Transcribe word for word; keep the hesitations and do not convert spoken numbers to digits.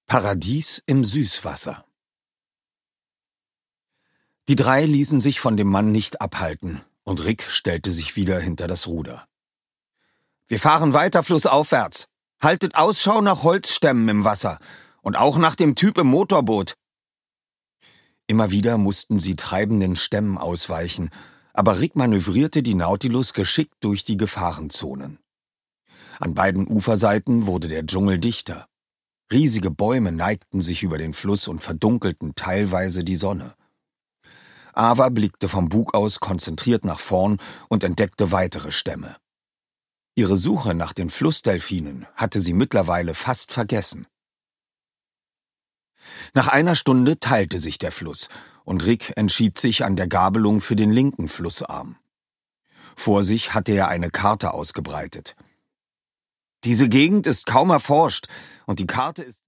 Paradies im Süßwasser. Die drei ließen sich von dem Mann nicht abhalten, und Rick stellte sich wieder hinter das Ruder. »Wir fahren weiter flussaufwärts. Haltet Ausschau nach Holzstämmen im Wasser und auch nach dem Typ im Motorboot.« Immer wieder mussten sie treibenden Stämmen ausweichen, aber Rick manövrierte die Nautilus geschickt durch die Gefahrenzonen. An beiden Uferseiten wurde der Dschungel dichter. Riesige Bäume neigten sich über den Fluss und verdunkelten teilweise die Sonne. Ava blickte vom Bug aus konzentriert nach vorn und entdeckte weitere Stämme. Ihre Suche nach den Flussdelfinen hatte sie mittlerweile fast vergessen. Nach einer Stunde teilte sich der Fluss, und Rick entschied sich an der Gabelung für den linken Flussarm. Vor sich hatte er eine Karte ausgebreitet. »Diese Gegend ist kaum erforscht, und die Karte ist